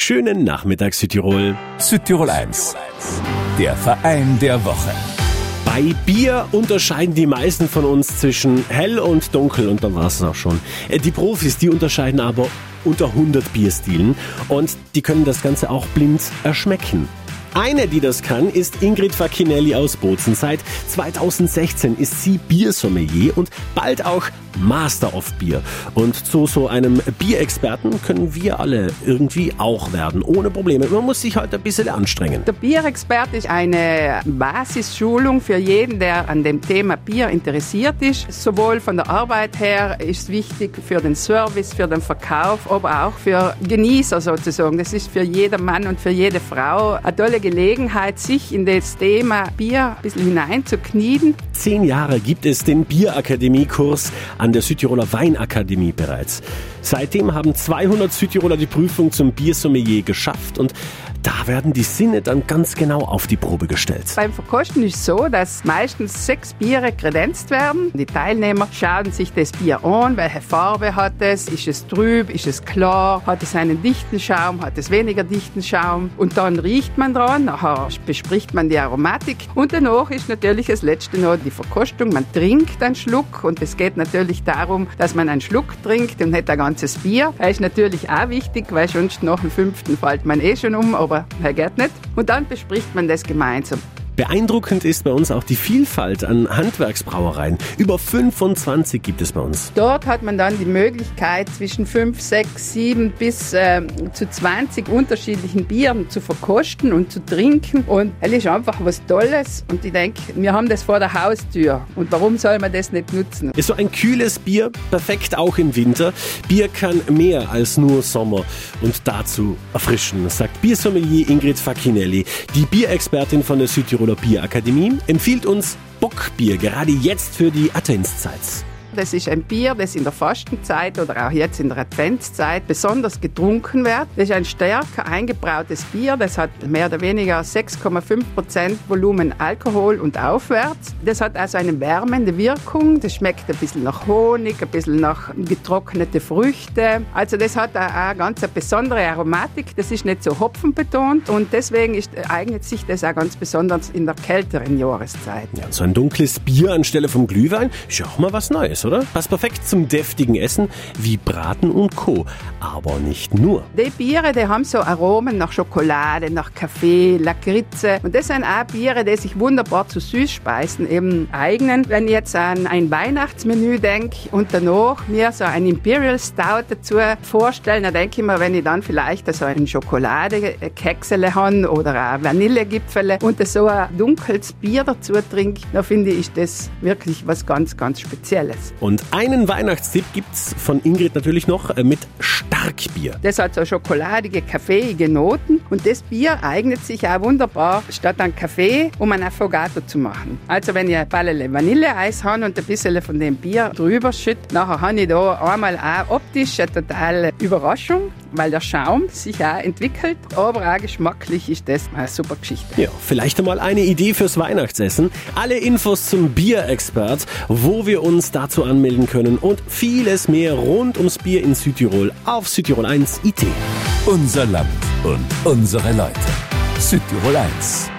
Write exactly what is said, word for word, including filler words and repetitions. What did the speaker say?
Schönen Nachmittag, Südtirol. Südtirol eins, der Verein der Woche. Bei Bier unterscheiden die meisten von uns zwischen hell und dunkel und dann war es auch schon. Die Profis, die unterscheiden aber unter hundert Bierstilen und die können das Ganze auch blind erschmecken. Eine, die das kann, ist Ingrid Facchinelli aus Bozen. Seit zweitausendsechzehn ist sie Biersommelier und bald auch Master of Bier. Und zu so einem Bierexperten können wir alle irgendwie auch werden, ohne Probleme. Man muss sich halt ein bisschen anstrengen. Der Bierexperte ist eine Basisschulung für jeden, der an dem Thema Bier interessiert ist. Sowohl von der Arbeit her ist es wichtig für den Service, für den Verkauf, aber auch für Genießer sozusagen. Das ist für jeden Mann und für jede Frau eine tolle Gelegenheit, sich in das Thema Bier ein bisschen hineinzuknien. Zehn Jahre gibt es den Bierakademie-Kurs an der Südtiroler Weinakademie bereits. Seitdem haben zweihundert Südtiroler die Prüfung zum Biersommelier geschafft und da werden die Sinne dann ganz genau auf die Probe gestellt. Beim Verkosten ist es so, dass meistens sechs Biere kredenzt werden. Die Teilnehmer schauen sich das Bier an, welche Farbe hat es, ist es trüb, ist es klar, hat es einen dichten Schaum, hat es weniger dichten Schaum und dann riecht man dran, nachher bespricht man die Aromatik und danach ist natürlich das letzte noch die Verkostung. Man trinkt einen Schluck und es geht natürlich darum, dass man einen Schluck trinkt und nicht ein ganzes Bier. Das ist natürlich auch wichtig, weil sonst nach dem fünften fällt man eh schon um, aber das geht nicht. Und dann bespricht man das gemeinsam. Beeindruckend ist bei uns auch die Vielfalt an Handwerksbrauereien. Über fünfundzwanzig gibt es bei uns. Dort hat man dann die Möglichkeit, zwischen fünf, sechs, sieben bis äh, zu zwanzig unterschiedlichen Bieren zu verkosten und zu trinken. Und es ist einfach was Tolles. Und ich denke, wir haben das vor der Haustür. Und warum soll man das nicht nutzen? Ist so ein kühles Bier, perfekt auch im Winter. Bier kann mehr als nur Sommer und dazu erfrischen, sagt Biersommelier Ingrid Facchinelli, die Bierexpertin von der Südtiroler Bierakademie, empfiehlt uns Bockbier, gerade jetzt für die Adventszeit. Das ist ein Bier, das in der Fastenzeit oder auch jetzt in der Adventszeit besonders getrunken wird. Das ist ein stärker eingebrautes Bier. Das hat mehr oder weniger sechs Komma fünf Prozent Volumen Alkohol und aufwärts. Das hat also eine wärmende Wirkung. Das schmeckt ein bisschen nach Honig, ein bisschen nach getrocknete Früchte. Also das hat eine ganz besondere Aromatik. Das ist nicht so hopfenbetont und deswegen ist, eignet sich das auch ganz besonders in der kälteren Jahreszeit. Ja, so ein dunkles Bier anstelle vom Glühwein ist ja auch mal was Neues, oder? Passt perfekt zum deftigen Essen wie Braten und Co. Aber nicht nur. Die Biere, die haben so Aromen nach Schokolade, nach Kaffee, Lakritze. Und das sind auch Biere, die sich wunderbar zu Süßspeisen eben eignen. Wenn ich jetzt an ein Weihnachtsmenü denke und danach mir so ein Imperial Stout dazu vorstellen, dann denke ich mir, wenn ich dann vielleicht so ein Schokoladekeksele habe oder ein Vanillegipfele und so ein dunkles Bier dazu trinke, dann finde ich das wirklich was ganz, ganz Spezielles. Und einen Weihnachtstipp gibt's von Ingrid natürlich noch mit Starkbier. Das hat so schokoladige, kaffeeige Noten und das Bier eignet sich auch wunderbar statt an Kaffee, um ein Affogato zu machen. Also wenn ich ein Ballele Vanilleeis habe und ein bisschen von dem Bier drüber schütte, nachher habe ich da einmal auch optisch eine totale Überraschung, weil der Schaum sich auch entwickelt, aber auch geschmacklich ist das eine super Geschichte. Ja, vielleicht einmal eine Idee fürs Weihnachtsessen. Alle Infos zum Bierexpert, wo wir uns dazu anmelden können und vieles mehr rund ums Bier in Südtirol auf Südtirol eins punkt I T. Unser Land und unsere Leute. Südtirol eins.